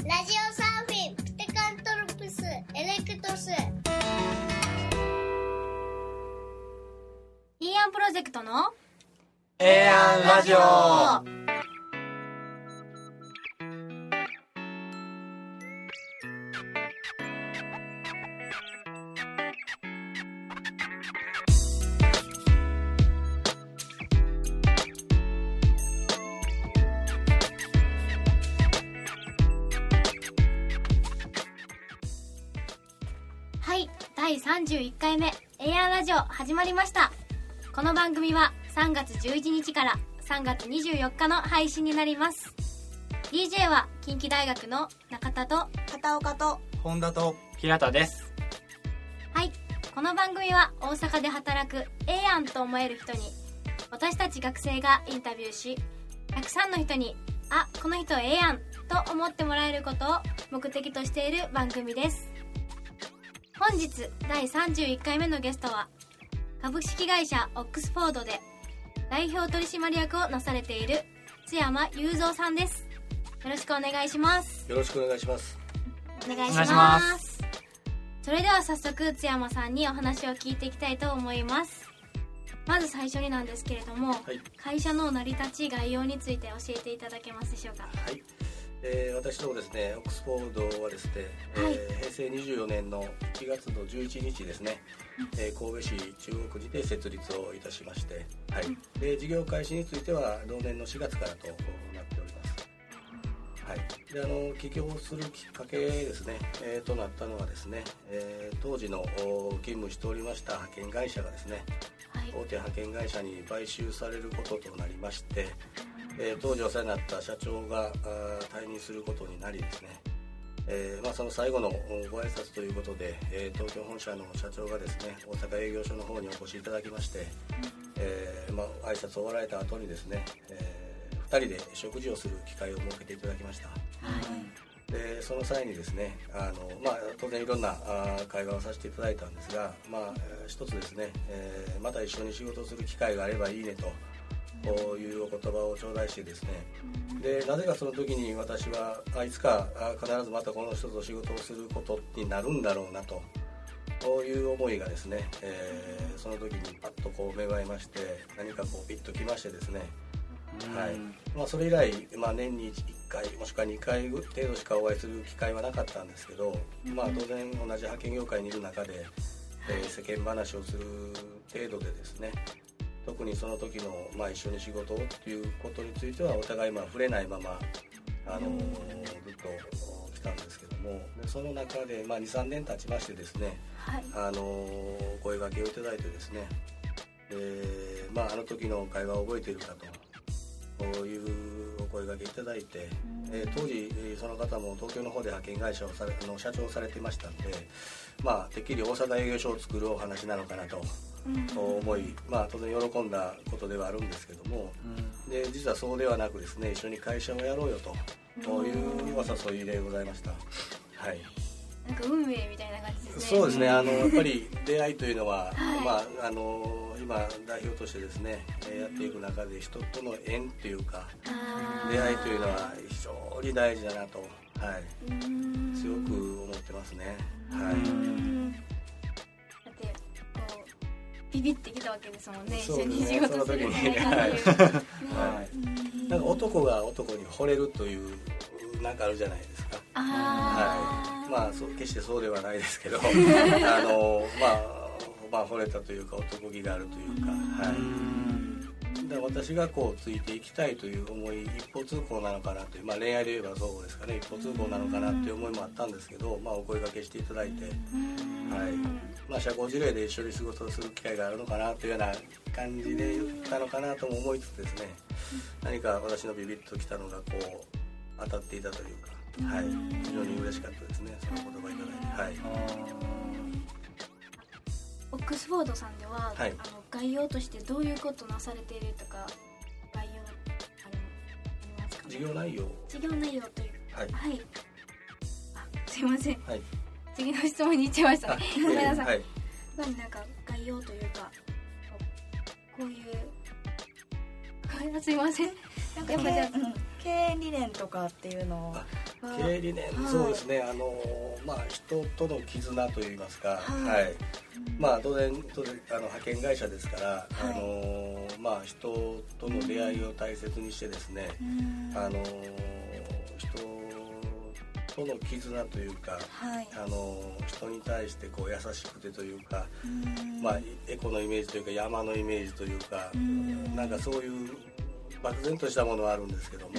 ラジオサーフィンプテカントロプスエレクトス。 イーアンプロジェクトのエアンラジオ。 はい、第31回目エアンラジオ始まりました。この番組は3月11日から3月24日の配信になります。 DJ は近畿大学の中田と片岡と本田と平田です。 はい、この番組は大阪で働くええやんと思える人に私たち学生がインタビューし、たくさんの人にあ、この人ええやんと思ってもらえることを目的としている番組です。本日第31回目のゲストは株式会社オックスフォードで代表取締役をなされている津山雄三さんです。よろしくお願いします。 よろしくお願いします。 お願いします。それでは早速津山さんにお話を聞いていきたいと思います。まず最初になんですけれども、 はい、 会社の成り立ち概要について教えていただけますでしょうか。 はい、私どもですね、オックスフォードはですね、 はい、 平成24年の1月の11日ですね、神戸市中央区にて設立をいたしまして、はい、で事業開始については同年の4月からとなっております。はい、で起業するきっかけですね、となったのはですね、当時の勤務しておりました派遣会社がですね、はい、大手派遣会社に買収されることとなりまして、当時お世話になった社長が退任することになりですね、その最後のご挨拶ということで、東京本社の社長がですね、大阪営業所の方にお越しいただきまして、挨拶を終わられた後にですね、2人で食事をする機会を設けていただきました。はい、でその際にですね、当然いろんな会話をさせていただいたんですが、一つですね、また一緒に仕事をする機会があればいいねというお言葉を頂戴してですね、でなぜかその時に私はいつか必ずまたこの人と仕事をすることになるんだろうなという思いがですね、その時にパッとこう芽生えまして、何かこうピッときましてですね、はい、それ以来、年に1回もしくは2回程度しかお会いする機会はなかったんですけど、当然同じ派遣業界にいる中で、世間話をする程度でですね、特にその時の、一緒に仕事をということについてはお互い触れないままずっと来たんですけども、でその中で、2、3年経ちましてですね、はい、お声掛けをいただいてですね、あの時の会話を覚えているかというお声掛けいただいて、当時その方も東京の方で派遣会社を社長をされていましたので、てっきり大阪営業所を作るお話なのかなと思い、当然喜んだことではあるんですけども、で実はそうではなくですね、一緒に会社をやろうよというお誘いでございました。はい、 なんか運命みたいな感じですね。 そうですね、やっぱり出会いというのは、今代表としてですね、やっていく中で人との縁というか出会いというのは非常に大事だなと、はい、強く思ってますね。はい、 だってこうビビってきたわけですもんね。 そうですね、 一緒に仕事するみたいな感じで、 なんか男が男に惚れるというなんかあるじゃないですか。はい、決してそうではないですけど惚れたというか男気があるというか、はい、で私がこうついていきたいという思い、一方通行なのかなという、恋愛で言えばそうですかね、一方通行なのかなという思いもあったんですけど、お声掛けしていただいて、はい、社交辞令で一緒に仕事をする機会があるのかなというような感じで言ったのかなとも思いつつですね、何か私のビビッときたのがこう当たっていたというか、はい、非常に嬉しかったですね、その言葉いただいて。はい、 オックスフォードさんでは、はい、概要としてどういうことなされているとか概要ありますかね。 事業内容という、 はい、 はい、すいません、 はい、 次の質問に行っちゃいましたね。ごめんなさい。 はい、 なんか概要というかこういうすいません、なんかやっぱじゃあ、 経理念とかっていうのは経理念、そうですね、人との絆といいますか、当然派遣会社ですから、人との出会いを大切にしてですね、人との絆というか、人に対してこう優しくてというか、エコのイメージというか山のイメージというか、なんかそういう漠然としたものはあるんですけども、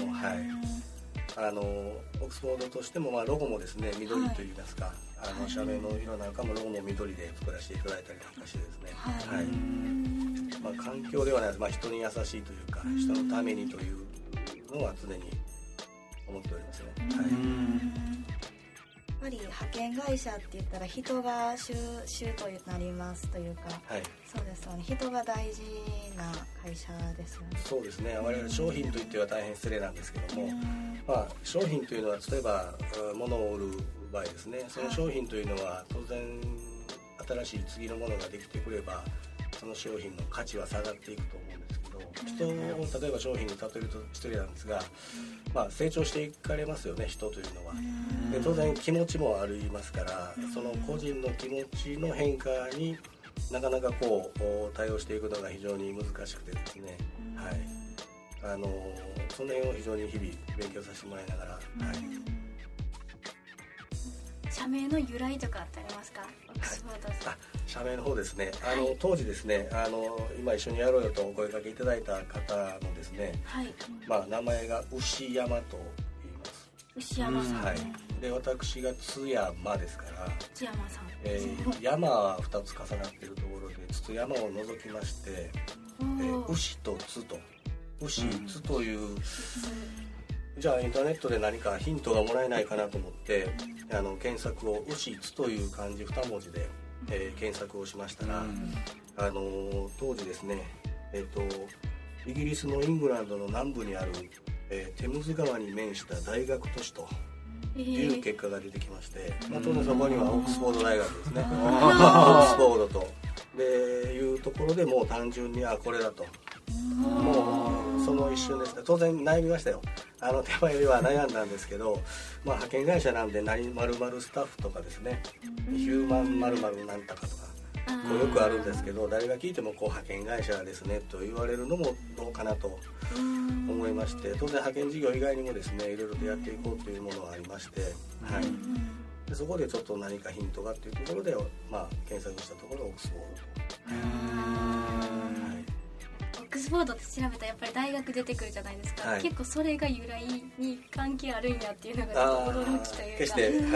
オックスフォードとしても、ロゴもですね緑といいますか、社名の色なんかもロゴも緑で作らせていただいたりなんかしてですね、環境ではないです、人に優しいというか人のためにというのは常に思っておりますね。 やっぱり派遣会社って言ったら人が主となりますというか、そうですよね、人が大事な会社ですよね。そうですね、 我々商品と言っては大変失礼なんですけども、商品というのは例えば物を売る場合ですね、その商品というのは当然新しい次のものができてくればその商品の価値は下がっていくと思うんですけど、人を例えば商品に例えると失礼なんですが、成長していかれますよね、人というのは。で当然気持ちもありますから、その個人の気持ちの変化になかなかこう対応していくのが非常に難しくてですね、その辺を非常に日々勉強させてもらいながら、 社名の由来とかってありますか？オックスフォードさん。 社名の方ですね、当時ですね、今一緒にやろうよとお声掛けいただいた方のですね、名前が牛山と言います。 牛山さん、 で私が津山ですから、 津山さん、 山は2つ重なっているところで津山を除きまして、牛と津と牛津という、じゃあインターネットで何かヒントがもらえないかなと思って検索を牛津という漢字2文字で、検索をしましたら、当時ですね、イギリスのイングランドの南部にある、テムズ川に面した大学都市という結果が出てきまして、当然そこにはオックスフォード大学ですねオックスフォードとでいうところでもう単純にこれだと、もうその一瞬ですね、当然悩みましたよ。手前では悩んだんですけど、派遣会社なんで〇〇スタッフとかですね、ヒューマン〇〇なんとかとかこうよくあるんですけど、誰が聞いても派遣会社ですねと言われるのもどうかなと思いまして、当然派遣事業以外にもですねいろいろとやっていこうというものがありまして、でそこでちょっと何かヒントがっていうところで、検索したところオックスフォードと。 オックスフォードって調べたらやっぱり大学出てくるじゃないですか、結構それが由来に関係あるんやっていうのがちょっと驚きというか、 決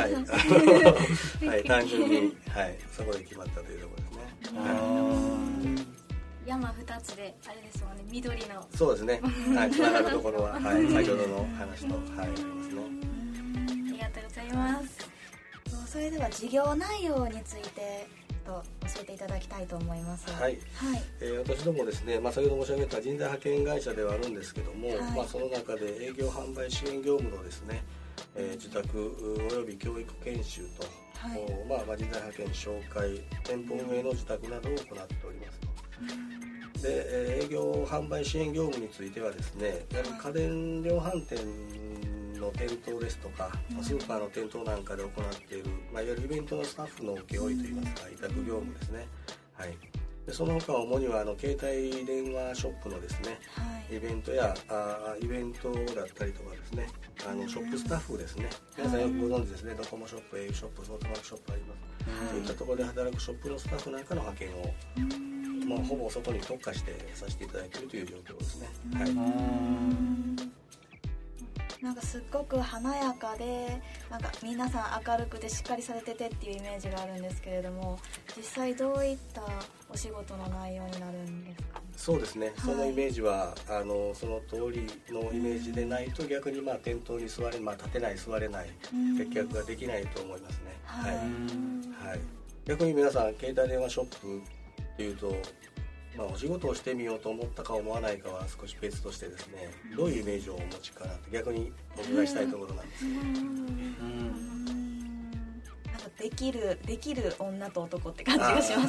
して単純に、そこで決まったというところですね。 山2つであれですもんね、緑の。 そうですね、つながるところは、先ほどの話と、ありますね。 ありがとうございます。 それでは事業内容について教えていただきたいと思います。 私どもですね、先ほど申し上げた人材派遣会社ではあるんですけども、その中で営業販売支援業務のですね、受託および教育研修と、人材派遣紹介、店舗運営の受託などを行っておりますと。で、営業販売支援業務についてはですね、やはり家電量販店の店頭ですとか、スーパーの店頭なんかで行っている、いわゆるイベントのスタッフの請負いといいますか、委託業務ですね。でその他主には携帯電話ショップのですね、イベントやイベントだったりとかですね、ショップスタッフですね、皆さんよくご存知ですね、ドコモショップ、auショップ、ソフトバンクショップあります、そういったところで働くショップのスタッフなんかの派遣を、ほぼ外に特化してさせていただいているという状況ですね。 なんかすっごく華やかで、なんか皆さん明るくてしっかりされててっていうイメージがあるんですけれども、実際どういったお仕事の内容になるんですか？ そうですね、そのイメージはその通りのイメージでないと、逆に店頭に座れ、立てない座れない接客ができないと思いますね。逆に皆さん携帯電話ショップっていうと、お仕事をしてみようと思ったか思わないかは少し別としてですね、どういうイメージをお持ちかなって逆にお伺いしたいところなんですけど、 なんかできる女と男って感じがします。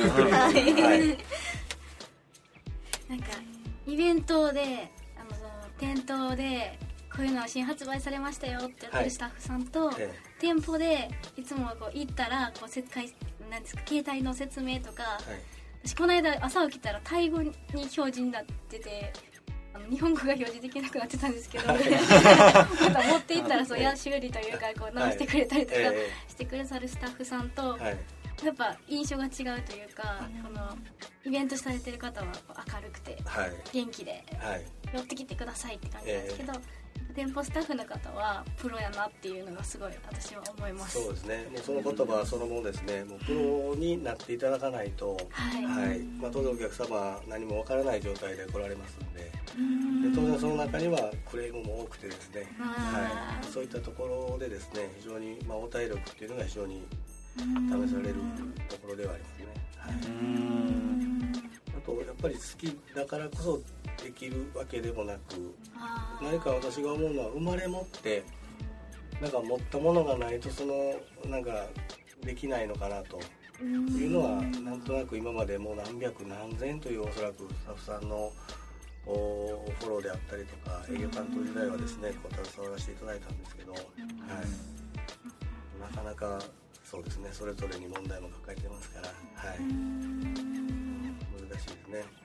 なんかイベントで店頭でこういうのは新発売されましたよってやってるスタッフさんと、 え店舗でいつもこう行ったらこうなんですか携帯の説明とか、 はい私この間朝起きたらタイ語に表示になってて日本語が表示できなくなってたんですけど、また持っていったらそう修理というかこう直してくれたりとかしてくださるスタッフさんと、 はいやっぱ印象が違うというか、このイベントされてる方は明るくてはい元気ではい寄ってきてくださいって感じなんですけど、店舗スタッフの方はプロやなっていうのがすごい私は思います。 そうですね、もうその言葉はそのものですね。もうプロになっていただかないと、 はいまあ、当然お客様何もわからない状態で来られますので、当然その中にはクレームも多くてですね、はい、そういったところでですね、非常に、まあ、応対力っていうのが非常に試されるところではありますね。はい、あとやっぱり好きだからこそできるわけでもなく、何か私が思うのは生まれ持ってなんか持ったものがないとなんかできないのかなというのはなんとなく今までもう何百何千というおそらくスタッフさんのフォローであったりとか営業担当時代はですねこう携わらせていただいたんですけど、はい、なかなかそうですね、それぞれに問題も抱えてますから、はい、難しいですね。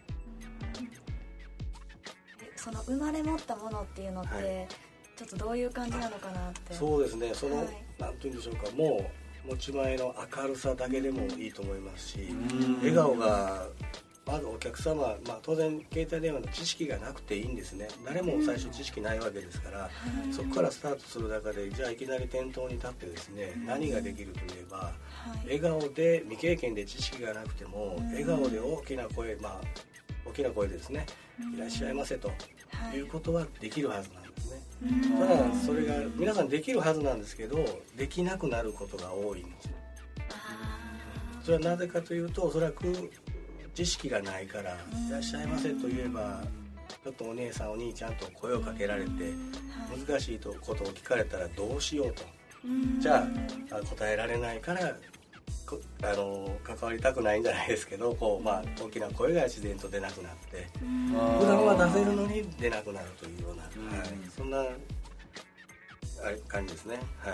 その生まれ持ったものっていうのって、はい、ちょっとどういう感じなのかなって。 そうですね、はい、なんていうんでしょうか、もう持ち前の明るさだけでもいいと思いますし、笑顔がまずお客様、まあ、当然携帯電話の知識がなくていいんですね。誰も最初知識ないわけですから、そこからスタートする中でじゃあいきなり店頭に立ってですね、何ができるといえば、笑顔で未経験で知識がなくても笑顔で大きな声、まあ大きな声でですね、いらっしゃいませということはできるはずなんですね。ただそれが皆さんできるはずなんですけど、できなくなることが多いんですね。それはなぜかというと、おそらく知識がないから、いらっしゃいませと言えばちょっとお姉さんお兄ちゃんと声をかけられて、難しいことを聞かれたらどうしようと、じゃあ答えられないから関わりたくないんじゃないですけど、こう、まあ、大きな声が自然と出なくなって、普段は出せるのに出なくなるというような、はい、そんな感じですね。はい。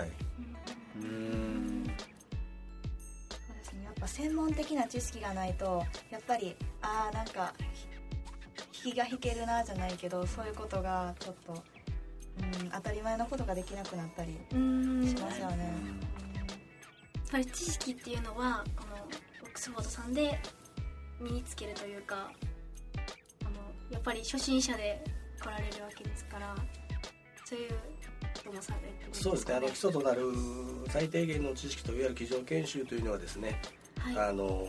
やっぱ専門的な知識がないとやっぱりなんか引きが引けるなじゃないけど、そういうことがちょっと当たり前のことができなくなったりしますよね。 それ知識っていうのはオックスフォードさんで身につけるというか、やっぱり初心者で来られるわけですから、そういうこともされるってことですかね。 そうですね、基礎となる最低限の知識といわゆる机上研修というのはですね、はい、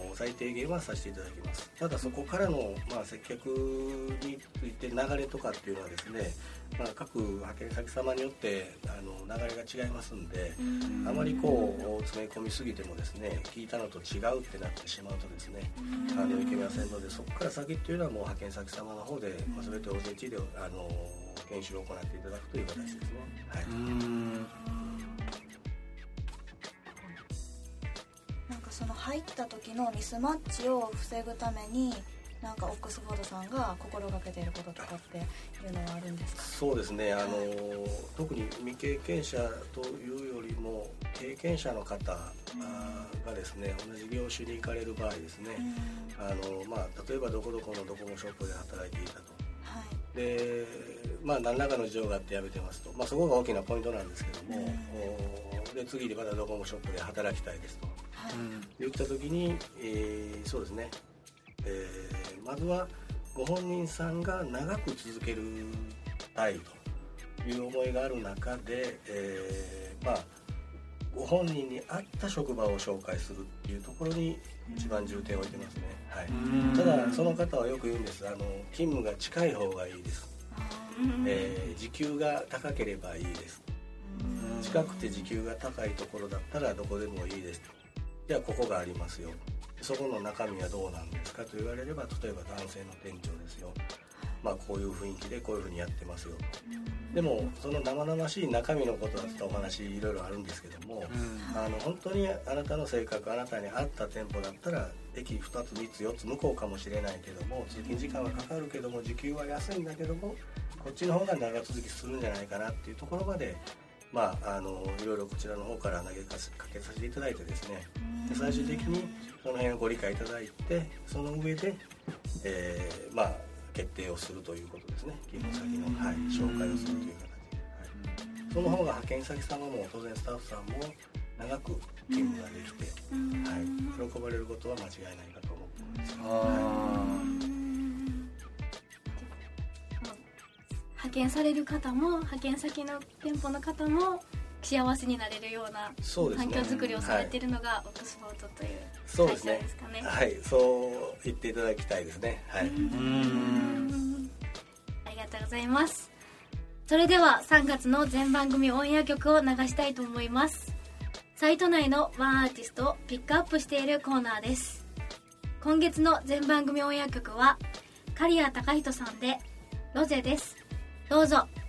最低限はさせていただきます。ただそこからの、まあ、接客について流れとかっていうのはですね、まあ、各派遣先様によって流れが違いますんで、あまりこう詰め込みすぎてもですね、聞いたのと違うってなってしまうとですね、いけませんので、そこから先っていうのはもう派遣先様の方で、まあ、全てお手地で研修を行っていただくという形ですね。はい。 なんかその入った時のミスマッチを防ぐためになんかオックスフォードさんが心がけていることとかっていうのはあるんですか？ そうですね、特に未経験者というよりも経験者の方がですね、同じ業種に行かれる場合ですね、まあ、例えばどこどこのドコモショップで働いていたと、はい、で、まあ、何らかの事情があって辞めてますと、まあ、そこが大きなポイントなんですけども、で次にまたドコモショップで働きたいですと、はい、言った時に、そうですね、まずはご本人さんが長く続けるたいという思いがある中で、まあ、ご本人に合った職場を紹介するっていうところに一番重点を置いてますね。はい、ただその方はよく言うんです。勤務が近い方がいいです、時給が高ければいいです、近くて時給が高いところだったらどこでもいいですと。じゃあここがありますよ、そこの中身はどうなんですかと言われれば、例えば男性の店長ですよ、 こういう雰囲気でこういうふうにやってますよと。でもその生々しい中身のことだったお話いろいろあるんですけども、本当にあなたの性格、あなたに合った店舗だったら駅2つ3つ4つ向こうかもしれないけども、通勤時間はかかるけども時給は安いんだけども、こっちの方が長続きするんじゃないかなっていうところまで、いろいろこちらの方から投げかけさせていただいてですね、で最終的にその辺をご理解いただいて、その上で、決定をするということですね。勤務先の、紹介をするという形で、その方が派遣先様も当然スタッフさんも長く勤務ができて、喜ばれることは間違いないかと思っております。 派遣される方も派遣先の店舗の方も幸せになれるような環境づくりをされているのがオックスフォードという会社ですかね。 そう言っていただきたいですね。 ありがとうございます。それでは3月の全番組オンエア曲を流したいと思います。サイト内のワンアーティストをピックアップしているコーナーです。今月の全番組オンエア曲は刈谷貴人さんでロゼです。どうぞ。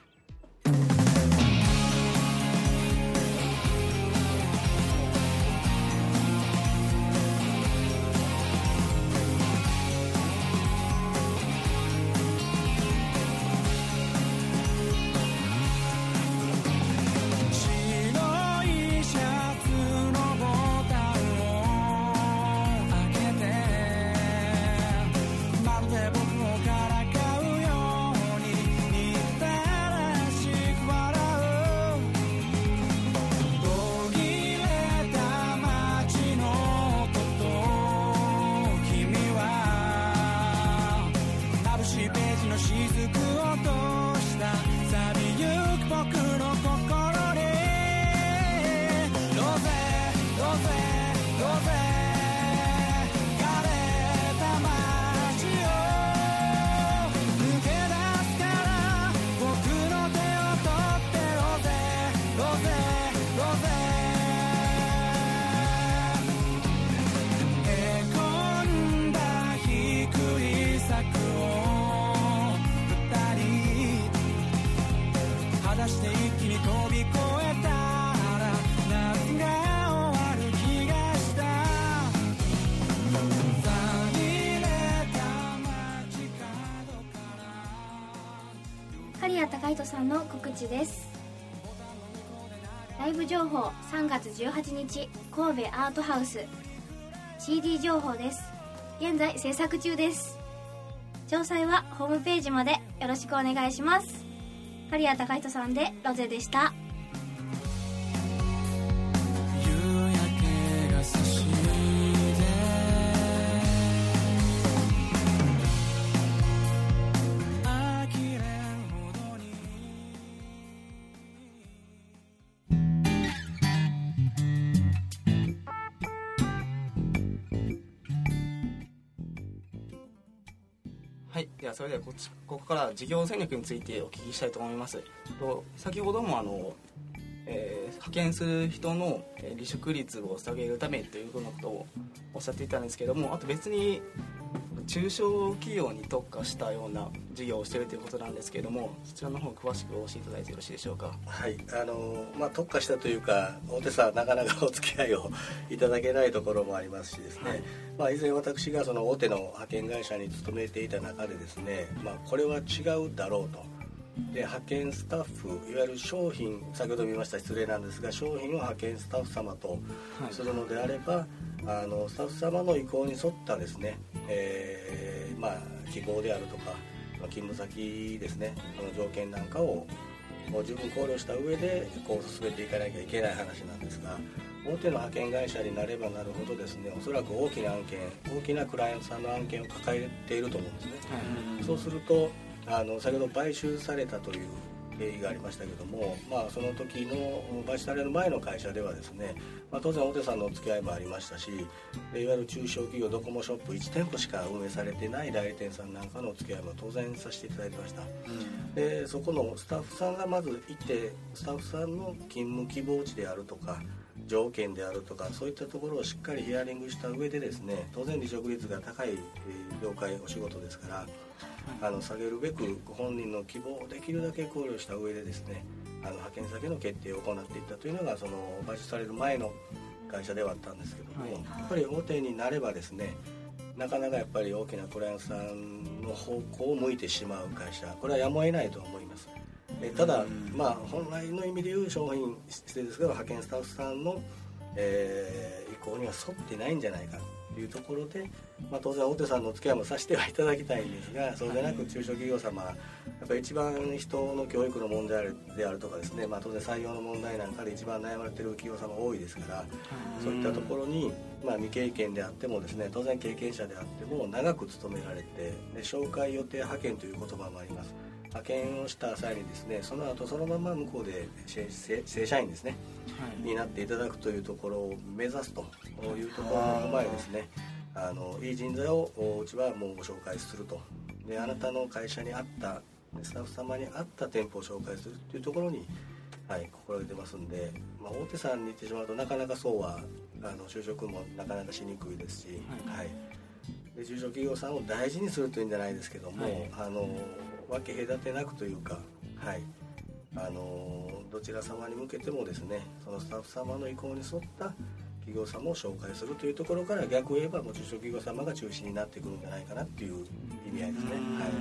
刈谷貴人さんの告知です。ライブ情報3月18日神戸アートハウス CD 情報です。現在制作中です。詳細はホームページまでよろしくお願いします。刈谷貴人さんでロゼでした。 はい、ではそれではここから事業戦略についてお聞きしたいと思います。先ほども派遣する人の離職率を下げるためということをおっしゃっていたんですけども、あと別に中小企業に特化したような事業をしているということなんですけれども、そちらの方詳しくお教えいただいてよろしいでしょうか。 はい、特化したというか大手さんなかなかお付き合いをいただけないところもありますしですね、以前私がその大手の派遣会社に勤めていた中でですね、これは違うだろうと。で派遣スタッフ、いわゆる商品、先ほど見ました失礼なんですが、商品を派遣スタッフ様とするのであれば、スタッフ様の意向に沿ったですね、希望であるとか勤務先ですね、その条件なんかを十分考慮した上で進めていかなきゃいけない話なんですが、大手の派遣会社になればなるほどですね、おそらく大きな案件、大きなクライアントさんの案件を抱えていると思うんですね。そうすると先ほど買収されたという経緯がありましたけども、その時の買収される前の会社ではですね、当然大手さんのお付き合いもありましたし、いわゆる中小企業ドコモショップ1店舗しか運営されてない代理店さんなんかのお付き合いも当然させていただいてました。でそこのスタッフさんがまず行って、スタッフさんの勤務希望値であるとか条件であるとか、そういったところをしっかりヒアリングした上でですね、当然離職率が高い業界お仕事ですから、 下げるべくご本人の希望をできるだけ考慮した上でですね、派遣先の決定を行っていったというのがその買収される前の会社ではあったんですけども、やっぱり大手になればですね、なかなかやっぱり大きなクライアントさんの方向を向いてしまう会社、これはやむを得ないと思います。ただ、本来の意味でいう商品失礼ですけど派遣スタッフさんの、意向には沿ってないんじゃないかというところで、当然大手さんのお付き合いもさせてはいただきたいんですが、そうでなく中小企業様、やっぱり一番人の教育の問題であるとかですね、当然採用の問題なんかで一番悩まれている企業様多いですから、そういったところに、未経験であってもですね、当然経験者であっても長く勤められて、で紹介予定派遣という言葉もあります。派遣をした際にですね、その後そのまま向こうで正社員ですね、になっていただくというところを目指すというところの前ですね、いい人材をうちはもうご紹介すると、であなたの会社に合ったスタッフ様に合った店舗を紹介するというところに、心がけてますんで、大手さんに行ってしまうとなかなかそうは就職もなかなかしにくいですし、で中小企業さんを大事にするというんじゃないですけども、分け隔てなくというか、どちら様に向けてもですね、そのスタッフ様の意向に沿った企業様を紹介するというところから、逆を言えばもう中小企業様が中心になってくるんじゃないかなっていう意味合いですね。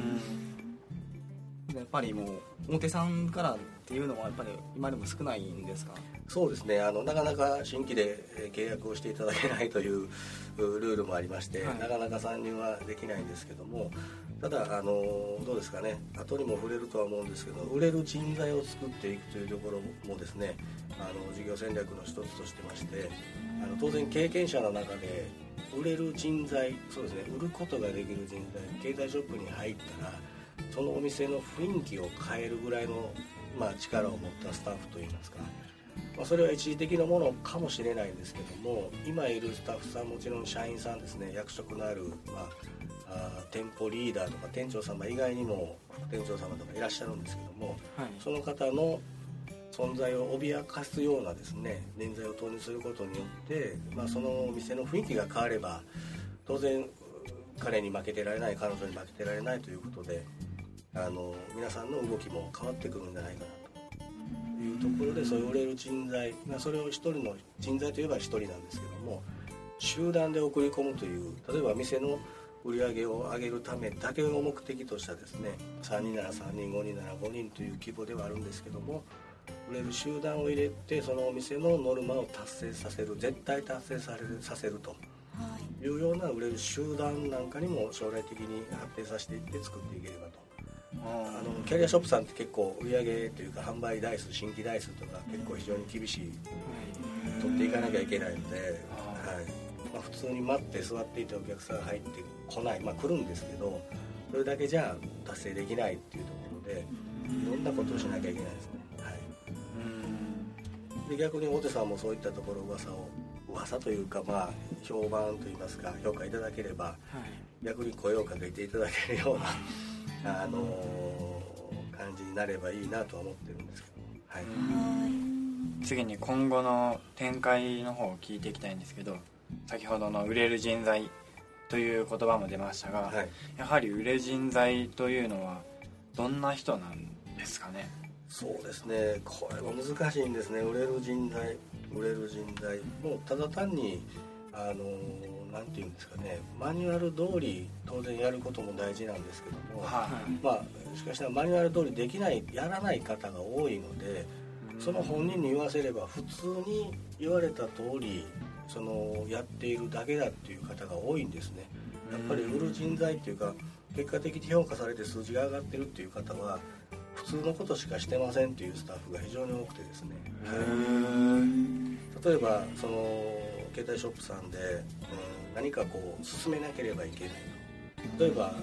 やっぱりもう大手さんからっていうのはやっぱり今でも少ないんですか？ そうですね、なかなか新規で契約をしていただけないというルールもありまして、なかなか参入はできないんですけども、ただどうですかね、後にも触れるとは思うんですけど、売れる人材を作っていくというところもですね、事業戦略の一つとしてまして、当然経験者の中で売れる人材、そうですね、売ることができる人材、携帯ショップに入ったらそのお店の雰囲気を変えるぐらいの、力を持ったスタッフといいますか、それは一時的なものかもしれないんですけども、今いるスタッフさん、もちろん社員さんですね、役職のある、店舗リーダーとか店長様以外にも副店長様とかいらっしゃるんですけども、その方の存在を脅かすようなですね、人材を投入することによって、そのお店の雰囲気が変われば、当然彼に負けてられない、彼女に負けてられないということで、皆さんの動きも変わってくるんじゃないかなというところで、そういう売れる人材、それを一人の人材といえば一人なんですけども、集団で送り込むという、例えば店の売り上げを上げるためだけを目的としたですね、3人なら3人、5人なら5人という規模ではあるんですけども、売れる集団を入れてそのお店のノルマを達成させる、絶対達成させるというような売れる集団なんかにも将来的に発展させていって作っていければと。キャリアショップさんって結構売り上げというか販売台数、新規台数とか結構非常に厳しい、取っていかなきゃいけないので、普通に待って座っていてお客さんが入ってこない、来るんですけど、それだけじゃ達成できないっていうところで、いろんなことをしなきゃいけないですね。で逆に大手さんもそういったところ噂というか、評判といいますか、評価いただければ、逆に声をかけていただけるような感じになればいいなとは思ってるんですけど、 次に今後の展開の方を聞いていきたいんですけど、先ほどの売れる人材という言葉も出ましたが、やはり売れる人材というのはどんな人なんですかね？ そうですね、これは難しいんですね。売れる人材もうただ単になんていうんですかね、マニュアル通り当然やることも大事なんですけども、しかしマニュアル通りできない、やらない方が多いので、その本人に言わせれば普通に言われた通りやっているだけだっていう方が多いんですね。やっぱり売る人材っていうか、結果的に評価されて数字が上がってるっていう方は普通のことしかしてませんっていうスタッフが非常に多くてですね、例えば携帯ショップさんで、何か進めなければいけないと、例えば、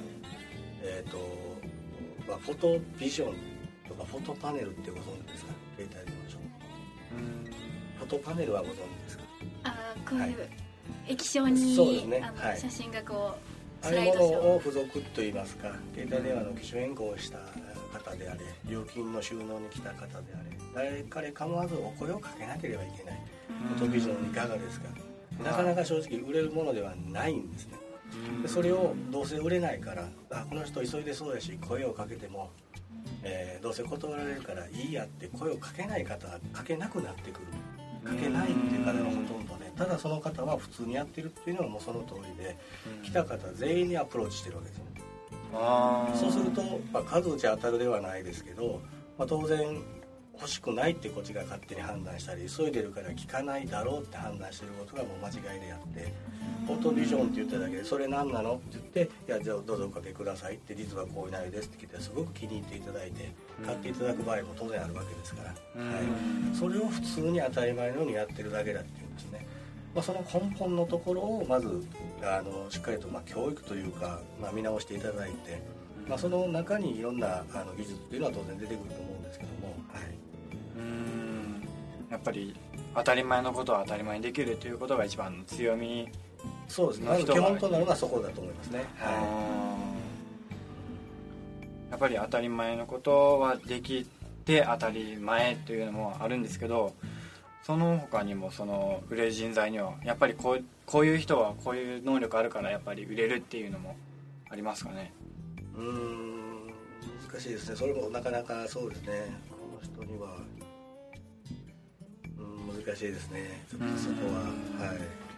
フォトビジョンとかフォトパネルってご存知ですか？携帯電話ショップ、フォトパネルはご存知ですか？ こういう液晶に、 そうですね、 写真がああいうものを付属といいますか、携帯電話の機種変更をした方であれ、料金の収納に来た方であれ、誰彼構わずお声をかけなければいけない。フォトビジョンいかがですか？なかなか正直売れるものではないんですね。 でそれをどうせ売れないから、この人急いでそうやし声をかけても、どうせ断られるからいいやって声をかけない方はかけなくなってくる、かけないっていう方がほとんどで、ただその方は普通にやってるっていうのはもうその通りで、来た方全員にアプローチしてるわけですね。そうすると、数打ち当たるではないですけど、当然欲しくないってこっちが勝手に判断したり、急いでるから聞かないだろうって判断してることがもう間違いであって、フォトビジョンって言っただけでそれ何なのって言って、いやじゃあどうぞおかけくださいって、実はこういう内容ですって聞いてすごく気に入っていただいて買っていただく場合も当然あるわけですから、それを普通に当たり前のようにやってるだけだっていうんですね。その根本のところをまずしっかりと教育というか、見直していただいて、その中にいろんな技術っていうのは当然出てくると思うんですけども、 やっぱり当たり前のことは当たり前にできるということが一番の強み。 そうですね、基本となるのはそこだと思いますね。 やっぱり当たり前のことはできて当たり前というのもあるんですけど、その他にもその売れる人材にはやっぱりこういう人はこういう能力あるからやっぱり売れるっていうのもありますかね。 難しいですね。それもなかなかそうですね、この人には難しいですね、ちょっとそこは。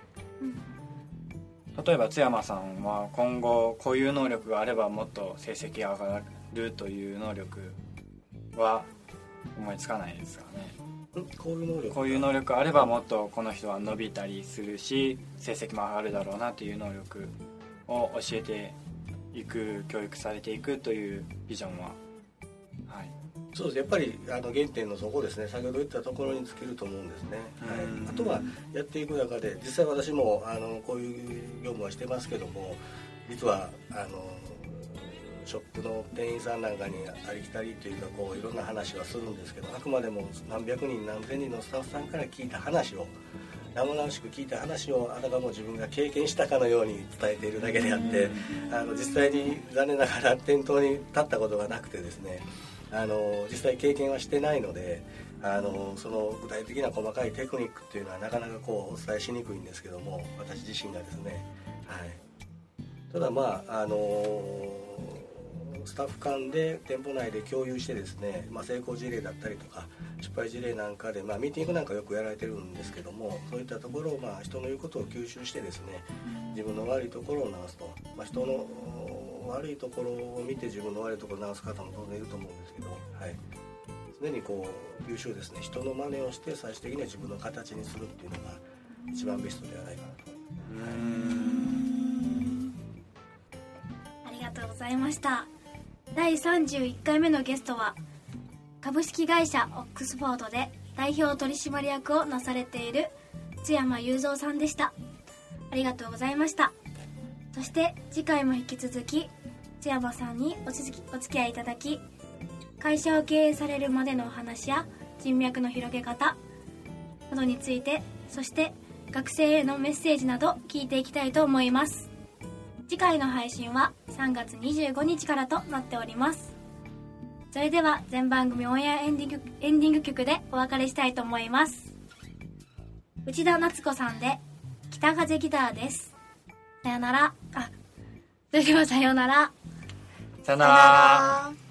例えば津山さんは今後こういう能力があればもっと成績が上がるという能力は思いつかないですかね。 こういう能力あればもっとこの人は伸びたりするし成績も上がるだろうなという能力を教えていく、教育されていくというビジョンは、 そうです。やっぱり原点のそこですね、先ほど言ったところに尽きると思うんですね。あとはやっていく中で、実際私もこういう業務はしてますけども、実はショップの店員さんなんかにありきたりというかいろんな話はするんですけど、あくまでも何百人何千人のスタッフさんから聞いた話を、生々しく聞いた話をあたかも自分が経験したかのように伝えているだけであって、実際に残念ながら店頭に立ったことがなくてですね、実際経験はしてないので、その具体的な細かいテクニックっていうのはなかなかお伝えしにくいんですけども、私自身がですね、ただスタッフ間で店舗内で共有してですね、成功事例だったりとか失敗事例なんかで、ミーティングなんかよくやられてるんですけども、そういったところを人の言うことを吸収してですね、自分の悪いところを直すと、人の悪いところを見て自分の悪いところを直す方も当然いると思うんですけど、常に優秀ですね、人の真似をして最終的には自分の形にするっていうのが一番ベストではないかなと。 ありがとうございました。第31回目のゲストは株式会社オックスフォードで代表取締役をなされている津山雄三さんでした。ありがとうございました。そして次回も引き続き津山さんにお付き合いいただき、会社を経営されるまでのお話や人脈の広げ方などについて、そして学生へのメッセージなど聞いていきたいと思います。次回の配信は3月25日からとなっております。それでは全番組オンエアエンディング曲でお別れしたいと思います。内田夏子さんで北風ギターです。さよなら。それではさよなら。 さよなら。